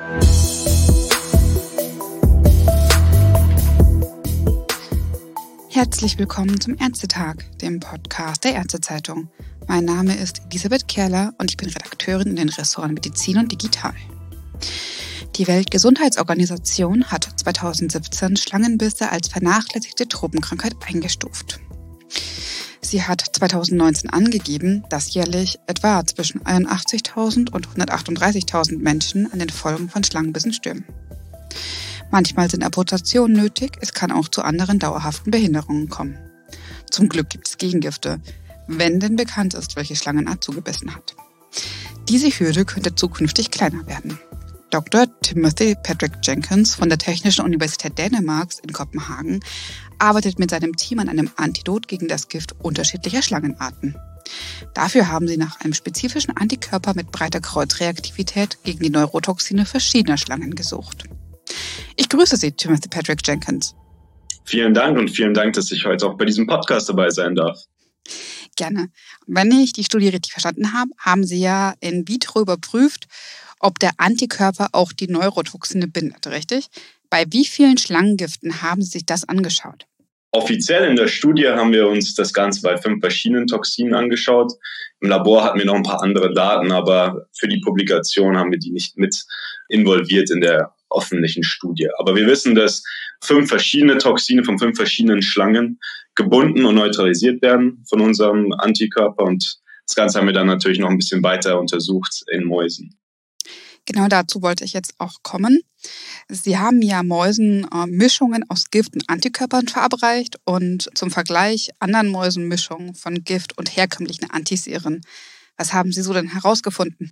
Herzlich willkommen zum Ärztetag, dem Podcast der Ärztezeitung. Mein Name ist Elisabeth Kerler und ich bin Redakteurin in den Ressorts Medizin und Digital. Die Weltgesundheitsorganisation hat 2017 Schlangenbisse als vernachlässigte Tropenkrankheit eingestuft. Sie hat 2019 angegeben, dass jährlich etwa zwischen 81.000 und 138.000 Menschen an den Folgen von Schlangenbissen sterben. Manchmal sind Amputationen nötig, es kann auch zu anderen dauerhaften Behinderungen kommen. Zum Glück gibt es Gegengifte, wenn denn bekannt ist, welche Schlangenart zugebissen hat. Diese Hürde könnte zukünftig kleiner werden. Dr. Timothy Patrick Jenkins von der Technischen Universität Dänemarks in Kopenhagen arbeitet mit seinem Team an einem Antidot gegen das Gift unterschiedlicher Schlangenarten. Dafür haben sie nach einem spezifischen Antikörper mit breiter Kreuzreaktivität gegen die Neurotoxine verschiedener Schlangen gesucht. Ich grüße Sie, Timothy Patrick Jenkins. Vielen Dank und vielen Dank, dass ich heute auch bei diesem Podcast dabei sein darf. Gerne. Wenn ich die Studie richtig verstanden habe, haben Sie ja in vitro überprüft, ob der Antikörper auch die Neurotoxine bindet, richtig? Bei wie vielen Schlangengiften haben Sie sich das angeschaut? Offiziell in der Studie haben wir uns das Ganze bei 5 verschiedenen Toxinen angeschaut. Im Labor hatten wir noch ein paar andere Daten, aber für die Publikation haben wir die nicht mit involviert in der öffentlichen Studie. Aber wir wissen, dass 5 verschiedene Toxine von 5 verschiedenen Schlangen gebunden und neutralisiert werden von unserem Antikörper. Und das Ganze haben wir dann natürlich noch ein bisschen weiter untersucht in Mäusen. Genau dazu wollte ich jetzt auch kommen. Sie haben ja Mäusen Mischungen aus Gift und Antikörpern verabreicht und zum Vergleich anderen Mäusen Mischungen von Gift und herkömmlichen Antiseren. Was haben Sie so denn herausgefunden?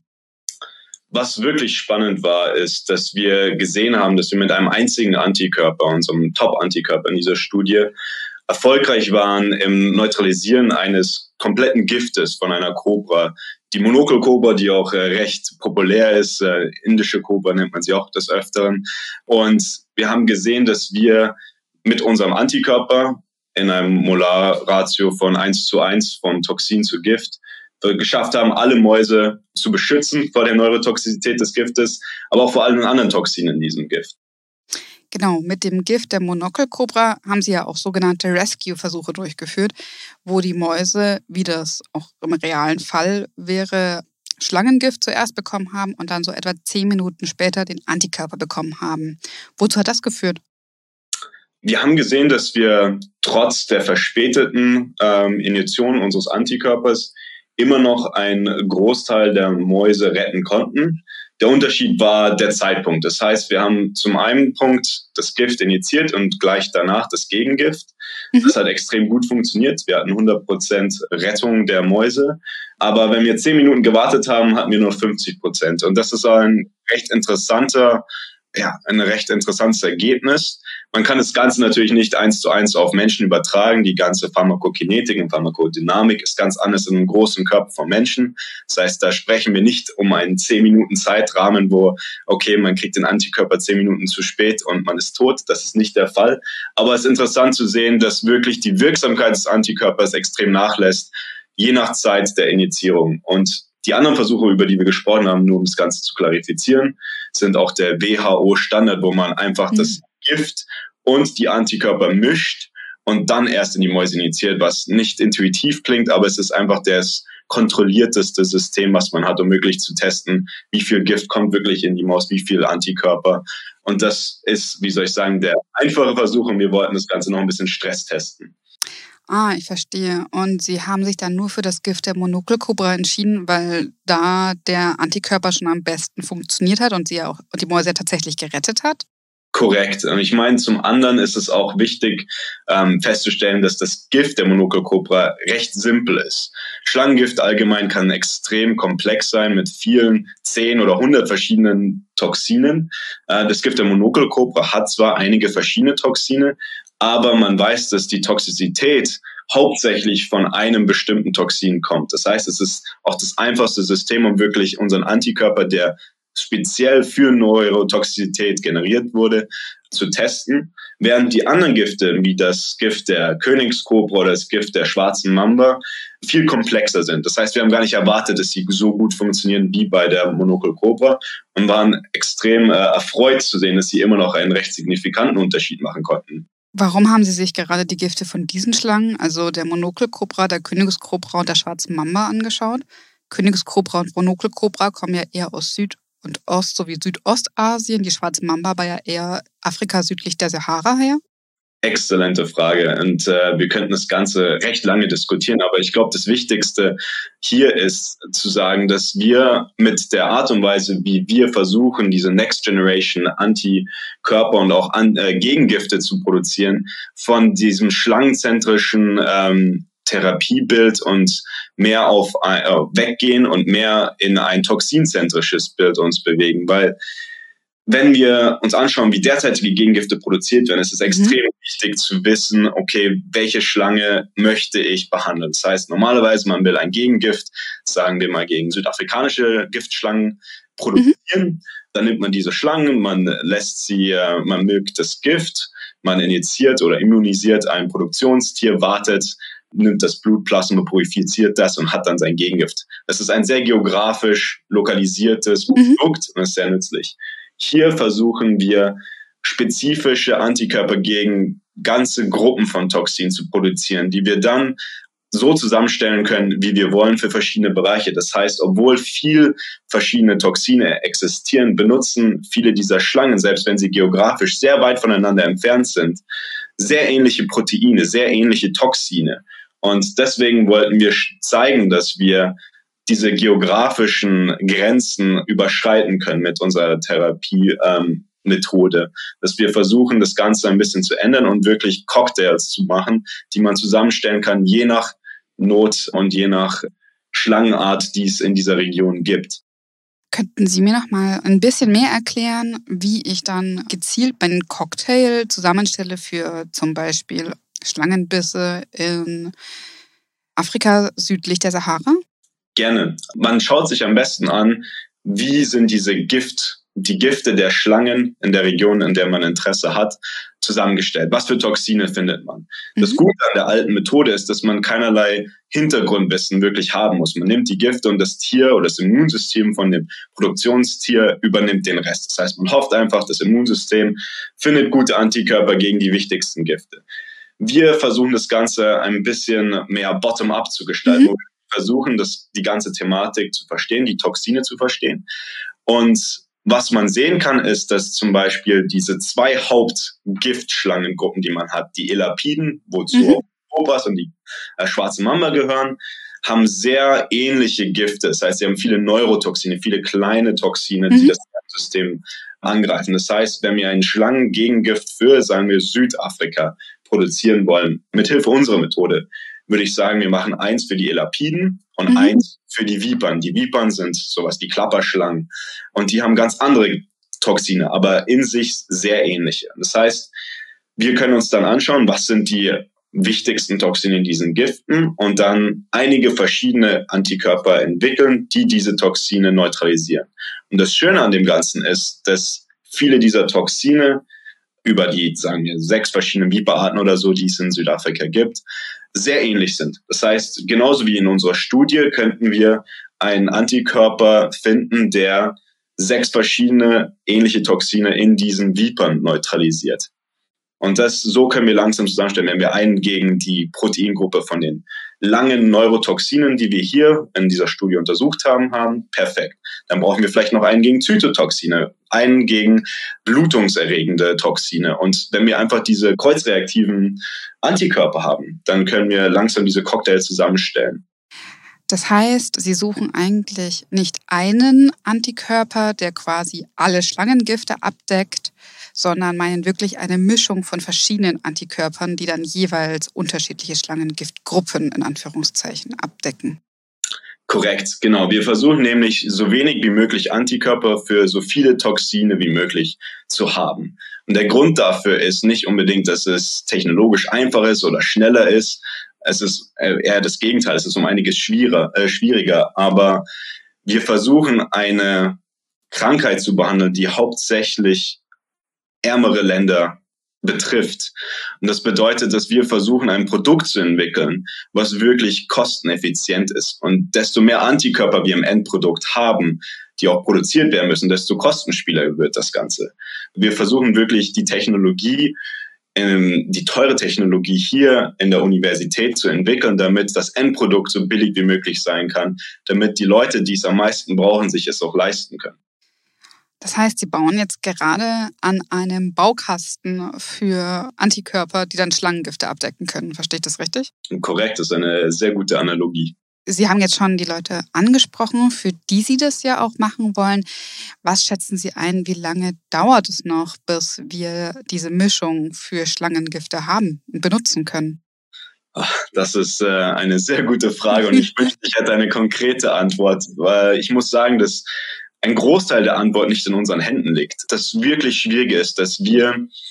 Was wirklich spannend war, ist, dass wir gesehen haben, dass wir mit einem einzigen Antikörper, unserem Top-Antikörper in dieser Studie, erfolgreich waren im Neutralisieren eines kompletten Giftes von einer Kobra. Die Monokelkobra, die auch recht populär ist, indische Kobra nennt man sie auch des Öfteren. Und wir haben gesehen, dass wir mit unserem Antikörper in einem Molarratio von 1:1 von Toxin zu Gift geschafft haben, alle Mäuse zu beschützen vor der Neurotoxizität des Giftes, aber auch vor allen anderen Toxinen in diesem Gift. Genau, mit dem Gift der Monokelkobra haben Sie ja auch sogenannte Rescue-Versuche durchgeführt, wo die Mäuse, wie das auch im realen Fall wäre, Schlangengift zuerst bekommen haben und dann so etwa 10 Minuten später den Antikörper bekommen haben. Wozu hat das geführt? Wir haben gesehen, dass wir trotz der verspäteten Injektion unseres Antikörpers immer noch einen Großteil der Mäuse retten konnten. Der Unterschied war der Zeitpunkt. Das heißt, wir haben zum einen Punkt das Gift injiziert und gleich danach das Gegengift. Das hat extrem gut funktioniert. Wir hatten 100% Rettung der Mäuse. Aber wenn wir 10 Minuten gewartet haben, hatten wir nur 50%. Und das ist ein recht interessantes Ergebnis. Man kann das Ganze natürlich nicht 1:1 auf Menschen übertragen. Die ganze Pharmakokinetik und Pharmakodynamik ist ganz anders in einem großen Körper von Menschen. Das heißt, da sprechen wir nicht um einen 10 Minuten Zeitrahmen, wo, okay, man kriegt den Antikörper 10 Minuten zu spät und man ist tot. Das ist nicht der Fall. Aber es ist interessant zu sehen, dass wirklich die Wirksamkeit des Antikörpers extrem nachlässt, je nach Zeit der Injizierung. Und die anderen Versuche, über die wir gesprochen haben, nur um das Ganze zu klarifizieren, sind auch der WHO-Standard, wo man einfach das Gift und die Antikörper mischt und dann erst in die Mäuse injiziert, was nicht intuitiv klingt, aber es ist einfach das kontrollierteste System, was man hat, um wirklich zu testen, wie viel Gift kommt wirklich in die Maus, wie viel Antikörper. Und das ist, der einfache Versuch und wir wollten das Ganze noch ein bisschen Stress testen. Ich verstehe. Und Sie haben sich dann nur für das Gift der Monokelkobra entschieden, weil da der Antikörper schon am besten funktioniert hat und die Mäuse tatsächlich gerettet hat? Korrekt. Und ich meine, zum anderen ist es auch wichtig festzustellen, dass das Gift der Monokelkobra recht simpel ist. Schlangengift allgemein kann extrem komplex sein mit vielen 10 oder 100 verschiedenen Toxinen. Das Gift der Monokelkobra hat zwar einige verschiedene Toxine, aber man weiß, dass die Toxizität hauptsächlich von einem bestimmten Toxin kommt. Das heißt, es ist auch das einfachste System, um wirklich unseren Antikörper, der speziell für Neurotoxizität generiert wurde, zu testen, während die anderen Gifte, wie das Gift der Königskobra oder das Gift der schwarzen Mamba, viel komplexer sind. Das heißt, wir haben gar nicht erwartet, dass sie so gut funktionieren wie bei der Monokelkobra und waren extrem erfreut zu sehen, dass sie immer noch einen recht signifikanten Unterschied machen konnten. Warum haben Sie sich gerade die Gifte von diesen Schlangen, also der Monokelkobra, der Königskobra und der schwarzen Mamba, angeschaut? Königskobra und Monokelkobra kommen ja eher aus Süd- und Ost- sowie Südostasien, die schwarze Mamba war ja eher Afrika südlich der Sahara her. Exzellente Frage und wir könnten das Ganze recht lange diskutieren, aber ich glaube, das Wichtigste hier ist zu sagen, dass wir mit der Art und Weise, wie wir versuchen, diese Next Generation Antikörper und auch Gegengifte zu produzieren, von diesem schlangenzentrischen Therapiebild und mehr auf weggehen und mehr in ein toxinzentrisches Bild uns bewegen, weil wenn wir uns anschauen, wie derzeitige Gegengifte produziert werden, ist es extrem wichtig zu wissen, okay, welche Schlange möchte ich behandeln? Das heißt, normalerweise, man will ein Gegengift, sagen wir mal gegen südafrikanische Giftschlangen produzieren. Dann nimmt man diese Schlangen, man lässt sie, man milkt das Gift, man injiziert oder immunisiert ein Produktionstier, wartet, nimmt das Blutplasma, purifiziert das und hat dann sein Gegengift. Das ist ein sehr geografisch lokalisiertes Produkt und ist sehr nützlich. Hier versuchen wir, spezifische Antikörper gegen ganze Gruppen von Toxinen zu produzieren, die wir dann so zusammenstellen können, wie wir wollen für verschiedene Bereiche. Das heißt, obwohl viel verschiedene Toxine existieren, benutzen viele dieser Schlangen, selbst wenn sie geografisch sehr weit voneinander entfernt sind, sehr ähnliche Proteine, sehr ähnliche Toxine. Und deswegen wollten wir zeigen, dass wir diese geografischen Grenzen überschreiten können mit unserer Therapiemethode, dass wir versuchen, das Ganze ein bisschen zu ändern und wirklich Cocktails zu machen, die man zusammenstellen kann, je nach Not und je nach Schlangenart, die es in dieser Region gibt. Könnten Sie mir noch mal ein bisschen mehr erklären, wie ich dann gezielt meinen Cocktail zusammenstelle für zum Beispiel Schlangenbisse in Afrika südlich der Sahara? Gerne. Man schaut sich am besten an, wie sind die Gifte der Schlangen in der Region, in der man Interesse hat, zusammengestellt. Was für Toxine findet man? Das Gute an der alten Methode ist, dass man keinerlei Hintergrundwissen wirklich haben muss. Man nimmt die Gifte und das Tier oder das Immunsystem von dem Produktionstier übernimmt den Rest. Das heißt, man hofft einfach, das Immunsystem findet gute Antikörper gegen die wichtigsten Gifte. Wir versuchen das Ganze ein bisschen mehr bottom-up zu gestalten, wo wir versuchen, die ganze Thematik zu verstehen, die Toxine zu verstehen. Und was man sehen kann, ist, dass zum Beispiel diese zwei Hauptgiftschlangengruppen, die man hat, die Elapiden, wozu Kobras und die schwarze Mamba gehören, haben sehr ähnliche Gifte. Das heißt, sie haben viele Neurotoxine, viele kleine Toxine, die das System angreifen. Das heißt, wenn wir ein Schlangengegengift für, sagen wir, Südafrika produzieren wollen, mithilfe unserer Methode, würde ich sagen, wir machen eins für die Elapiden und eins für die Vipern. Die Vipern sind sowas wie Klapperschlangen und die haben ganz andere Toxine, aber in sich sehr ähnliche. Das heißt, wir können uns dann anschauen, was sind die wichtigsten Toxine in diesen Giften und dann einige verschiedene Antikörper entwickeln, die diese Toxine neutralisieren. Und das Schöne an dem Ganzen ist, dass viele dieser Toxine über die, sagen wir, 6 verschiedenen Viperarten oder so, die es in Südafrika gibt, sehr ähnlich sind. Das heißt, genauso wie in unserer Studie könnten wir einen Antikörper finden, der 6 verschiedene ähnliche Toxine in diesen Vipern neutralisiert. Und so können wir langsam zusammenstellen, wenn wir einen gegen die Proteingruppe von den langen Neurotoxinen, die wir hier in dieser Studie untersucht haben, perfekt. Dann brauchen wir vielleicht noch einen gegen Zytotoxine, einen gegen blutungserregende Toxine. Und wenn wir einfach diese kreuzreaktiven Antikörper haben, dann können wir langsam diese Cocktails zusammenstellen. Das heißt, Sie suchen eigentlich nicht einen Antikörper, der quasi alle Schlangengifte abdeckt, sondern meinen wirklich eine Mischung von verschiedenen Antikörpern, die dann jeweils unterschiedliche Schlangengiftgruppen in Anführungszeichen abdecken. Korrekt, genau. Wir versuchen nämlich so wenig wie möglich Antikörper für so viele Toxine wie möglich zu haben. Und der Grund dafür ist nicht unbedingt, dass es technologisch einfacher ist oder schneller ist. Es ist eher das Gegenteil. Es ist um einiges schwieriger. Aber wir versuchen eine Krankheit zu behandeln, die hauptsächlich ärmere Länder betrifft. Und das bedeutet, dass wir versuchen, ein Produkt zu entwickeln, was wirklich kosteneffizient ist. Und desto mehr Antikörper wir im Endprodukt haben, die auch produziert werden müssen, desto kostenspieliger wird das Ganze. Wir versuchen wirklich die Technologie, die teure Technologie hier in der Universität zu entwickeln, damit das Endprodukt so billig wie möglich sein kann, damit die Leute, die es am meisten brauchen, sich es auch leisten können. Das heißt, Sie bauen jetzt gerade an einem Baukasten für Antikörper, die dann Schlangengifte abdecken können. Verstehe ich das richtig? Korrekt, das ist eine sehr gute Analogie. Sie haben jetzt schon die Leute angesprochen, für die Sie das ja auch machen wollen. Was schätzen Sie ein, wie lange dauert es noch, bis wir diese Mischung für Schlangengifte haben und benutzen können? Das ist eine sehr gute Frage und ich wünschte, ich hätte eine konkrete Antwort, weil ich muss sagen, dass ein Großteil der Antwort nicht in unseren Händen liegt. Das wirklich Schwierige ist, dass wir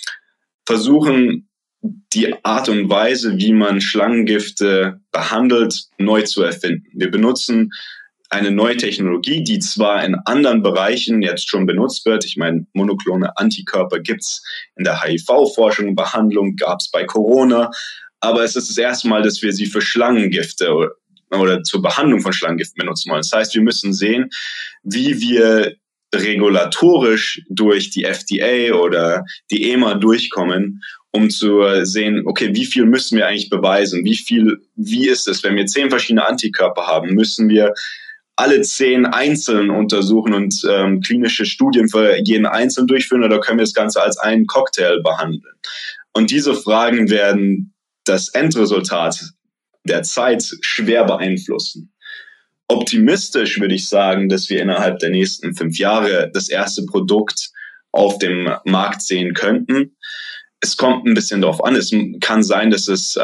versuchen, die Art und Weise, wie man Schlangengifte behandelt, neu zu erfinden. Wir benutzen eine neue Technologie, die zwar in anderen Bereichen jetzt schon benutzt wird. Ich meine, monoklone Antikörper gibt's in der HIV-Forschung, Behandlung gab es bei Corona. Aber es ist das erste Mal, dass wir sie für Schlangengifte oder zur Behandlung von Schlangengiften benutzen wollen. Das heißt, wir müssen sehen, wie wir regulatorisch durch die FDA oder die EMA durchkommen, um zu sehen, okay, wie viel müssen wir eigentlich beweisen? Wie ist es, wenn wir 10 verschiedene Antikörper haben? Müssen wir alle 10 einzeln untersuchen und klinische Studien für jeden einzeln durchführen oder können wir das Ganze als einen Cocktail behandeln? Und diese Fragen werden das Endresultat der Zeit schwer beeinflussen. Optimistisch würde ich sagen, dass wir innerhalb der nächsten 5 Jahre das erste Produkt auf dem Markt sehen könnten. Es kommt ein bisschen darauf an. Es kann sein, dass es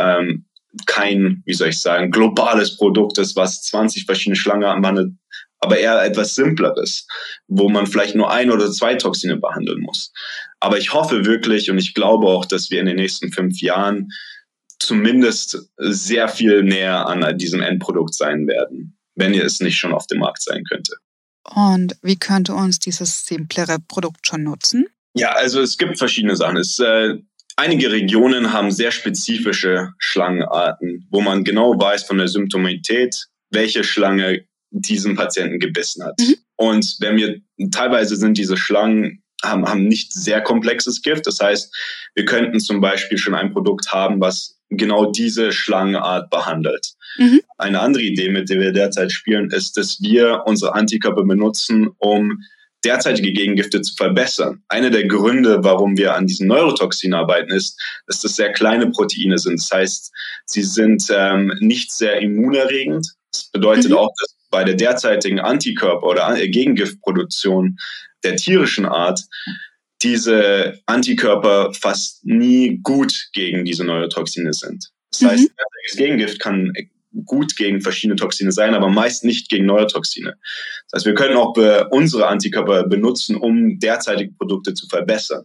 kein, globales Produkt ist, was 20 verschiedene Schlangenarten behandelt, aber eher etwas Simpleres, wo man vielleicht nur 1 oder 2 Toxine behandeln muss. Aber ich hoffe wirklich und ich glaube auch, dass wir in den nächsten 5 Jahren zumindest sehr viel näher an diesem Endprodukt sein werden, wenn es nicht schon auf dem Markt sein könnte. Und wie könnte uns dieses simplere Produkt schon nutzen? Ja, also es gibt verschiedene Sachen. Einige Regionen haben sehr spezifische Schlangenarten, wo man genau weiß von der Symptomatität, welche Schlange diesen Patienten gebissen hat. Und teilweise sind diese Schlangen haben nicht sehr komplexes Gift. Das heißt, wir könnten zum Beispiel schon ein Produkt haben, was genau diese Schlangenart behandelt. Eine andere Idee, mit der wir derzeit spielen, ist, dass wir unsere Antikörper benutzen, um derzeitige Gegengifte zu verbessern. Einer der Gründe, warum wir an diesen Neurotoxinen arbeiten, ist, dass das sehr kleine Proteine sind. Das heißt, sie sind nicht sehr immunerregend. Das bedeutet auch, dass bei der derzeitigen Antikörper- oder Gegengiftproduktion der tierischen Art diese Antikörper fast nie gut gegen diese Neurotoxine sind. Das heißt, das Gegengift kann gut gegen verschiedene Toxine sein, aber meist nicht gegen Neurotoxine. Das heißt, wir können auch unsere Antikörper benutzen, um derzeitige Produkte zu verbessern.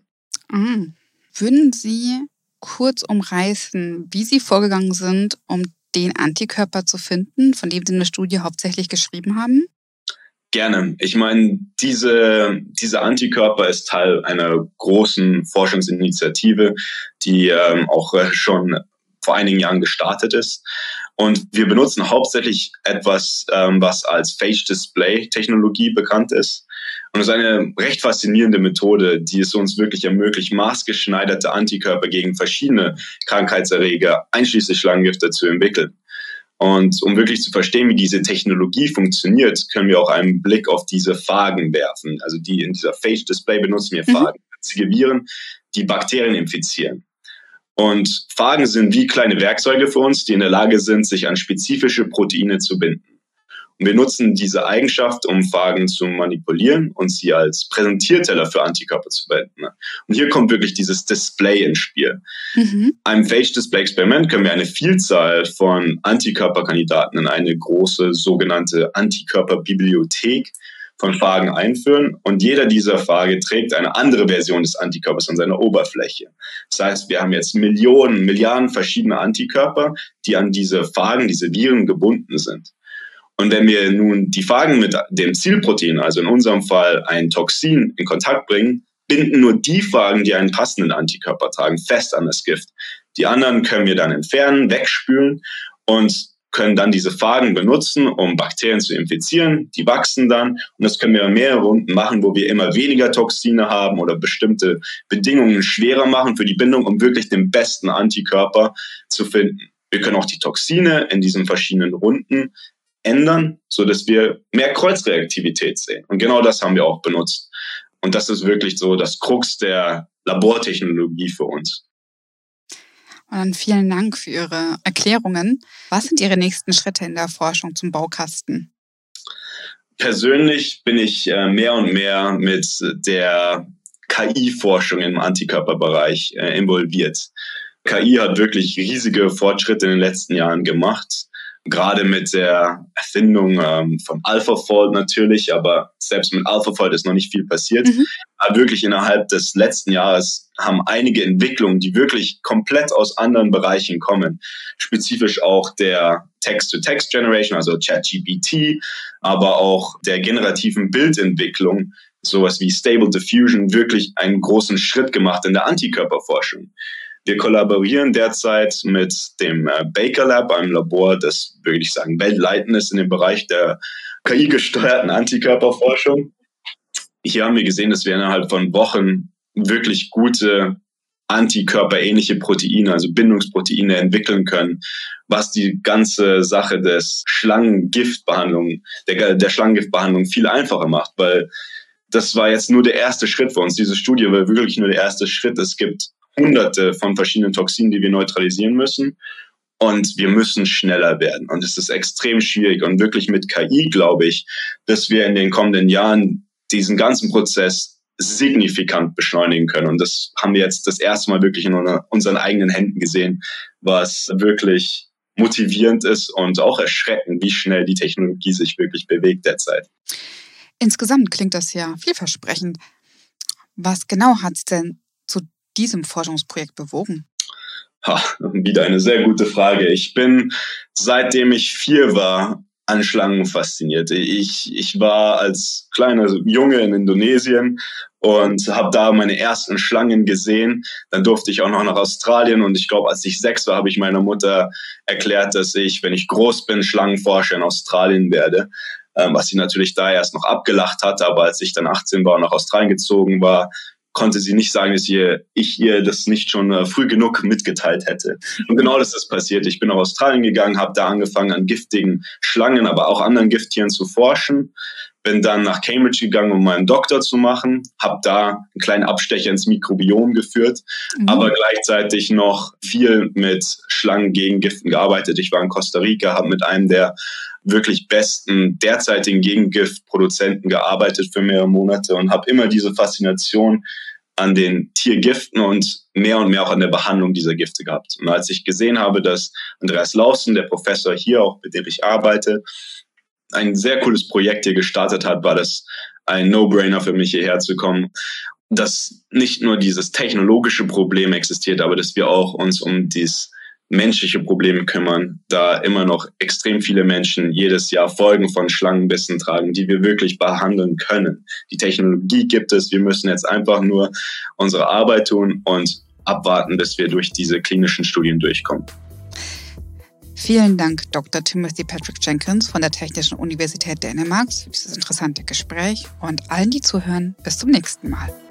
Würden Sie kurz umreißen, wie Sie vorgegangen sind, um den Antikörper zu finden, von dem Sie in der Studie hauptsächlich geschrieben haben? Gerne. Ich meine, diese Antikörper ist Teil einer großen Forschungsinitiative, die auch schon vor einigen Jahren gestartet ist. Und wir benutzen hauptsächlich etwas, was als Phage-Display-Technologie bekannt ist. Und es ist eine recht faszinierende Methode, die es uns wirklich ermöglicht, maßgeschneiderte Antikörper gegen verschiedene Krankheitserreger, einschließlich Schlangengifte, zu entwickeln. Und um wirklich zu verstehen, wie diese Technologie funktioniert, können wir auch einen Blick auf diese Phagen werfen. Also in dieser Phage-Display benutzen wir Phagen, winzige Viren, die Bakterien infizieren. Und Phagen sind wie kleine Werkzeuge für uns, die in der Lage sind, sich an spezifische Proteine zu binden. Und wir nutzen diese Eigenschaft, um Phagen zu manipulieren und sie als Präsentierteller für Antikörper zu verwenden. Und hier kommt wirklich dieses Display ins Spiel. Einem Phage-Display-Experiment können wir eine Vielzahl von Antikörperkandidaten in eine große sogenannte Antikörperbibliothek von Phagen einführen und jeder dieser Phage trägt eine andere Version des Antikörpers an seiner Oberfläche. Das heißt, wir haben jetzt Milliarden verschiedene Antikörper, die an diese Phagen, diese Viren gebunden sind. Und wenn wir nun die Phagen mit dem Zielprotein, also in unserem Fall ein Toxin, in Kontakt bringen, binden nur die Phagen, die einen passenden Antikörper tragen, fest an das Gift. Die anderen können wir dann entfernen, wegspülen und können dann diese Phagen benutzen, um Bakterien zu infizieren. Die wachsen dann und das können wir in mehreren Runden machen, wo wir immer weniger Toxine haben oder bestimmte Bedingungen schwerer machen für die Bindung, um wirklich den besten Antikörper zu finden. Wir können auch die Toxine in diesen verschiedenen Runden ändern, sodass wir mehr Kreuzreaktivität sehen. Und genau das haben wir auch benutzt. Und das ist wirklich so das Krux der Labortechnologie für uns. Und dann vielen Dank für Ihre Erklärungen. Was sind Ihre nächsten Schritte in der Forschung zum Baukasten? Persönlich bin ich mehr und mehr mit der KI-Forschung im Antikörperbereich involviert. KI hat wirklich riesige Fortschritte in den letzten Jahren gemacht. Gerade mit der Erfindung von AlphaFold natürlich, aber selbst mit AlphaFold ist noch nicht viel passiert. Aber wirklich innerhalb des letzten Jahres haben einige Entwicklungen, die wirklich komplett aus anderen Bereichen kommen, spezifisch auch der Text-to-Text-Generation, also ChatGPT, aber auch der generativen Bildentwicklung, sowas wie Stable Diffusion, wirklich einen großen Schritt gemacht in der Antikörperforschung. Wir kollaborieren derzeit mit dem Baker Lab, einem Labor, das, würde ich sagen, weltleitend ist in dem Bereich der KI-gesteuerten Antikörperforschung. Hier haben wir gesehen, dass wir innerhalb von Wochen wirklich gute antikörperähnliche Proteine, also Bindungsproteine entwickeln können, was die ganze Sache des Schlangengiftbehandlung, der Schlangengiftbehandlung viel einfacher macht, weil das war jetzt nur der erste Schritt für uns. Diese Studie war wirklich nur der erste Schritt. Es gibt Hunderte von verschiedenen Toxinen, die wir neutralisieren müssen. Und wir müssen schneller werden. Und es ist extrem schwierig. Und wirklich mit KI glaube ich, dass wir in den kommenden Jahren diesen ganzen Prozess signifikant beschleunigen können. Und das haben wir jetzt das erste Mal wirklich in unseren eigenen Händen gesehen, was wirklich motivierend ist und auch erschreckend, wie schnell die Technologie sich wirklich bewegt derzeit. Insgesamt klingt das ja vielversprechend. Was genau hat es denn zu diesem Forschungsprojekt bewogen? Wieder eine sehr gute Frage. Ich bin, seitdem ich 4 war, an Schlangen fasziniert. Ich war als kleiner Junge in Indonesien und habe da meine ersten Schlangen gesehen. Dann durfte ich auch noch nach Australien und ich glaube, als ich 6 war, habe ich meiner Mutter erklärt, dass ich, wenn ich groß bin, Schlangenforscher in Australien werde. Was sie natürlich da erst noch abgelacht hatte, aber als ich dann 18 war und nach Australien gezogen war, konnte sie nicht sagen, dass ich ihr das nicht schon früh genug mitgeteilt hätte. Und genau das ist passiert. Ich bin nach Australien gegangen, habe da angefangen, an giftigen Schlangen, aber auch anderen Gifttieren zu forschen. Bin dann nach Cambridge gegangen, um meinen Doktor zu machen. Habe da einen kleinen Abstecher ins Mikrobiom geführt, aber gleichzeitig noch viel mit Schlangen gegen Giften gearbeitet. Ich war in Costa Rica, habe mit einem der wirklich besten derzeitigen Gegengiftproduzenten gearbeitet für mehrere Monate und habe immer diese Faszination an den Tiergiften und mehr auch an der Behandlung dieser Gifte gehabt. Und als ich gesehen habe, dass Andreas Lausten, der Professor hier, auch mit dem ich arbeite, ein sehr cooles Projekt hier gestartet hat, war das ein No-Brainer für mich, hierher zu kommen. Dass nicht nur dieses technologische Problem existiert, aber dass wir auch uns um dieses menschliche Probleme kümmern, da immer noch extrem viele Menschen jedes Jahr Folgen von Schlangenbissen tragen, die wir wirklich behandeln können. Die Technologie gibt es, wir müssen jetzt einfach nur unsere Arbeit tun und abwarten, bis wir durch diese klinischen Studien durchkommen. Vielen Dank, Dr. Timothy Patrick Jenkins von der Technischen Universität Dänemarks für dieses interessante Gespräch und allen, die zuhören, bis zum nächsten Mal.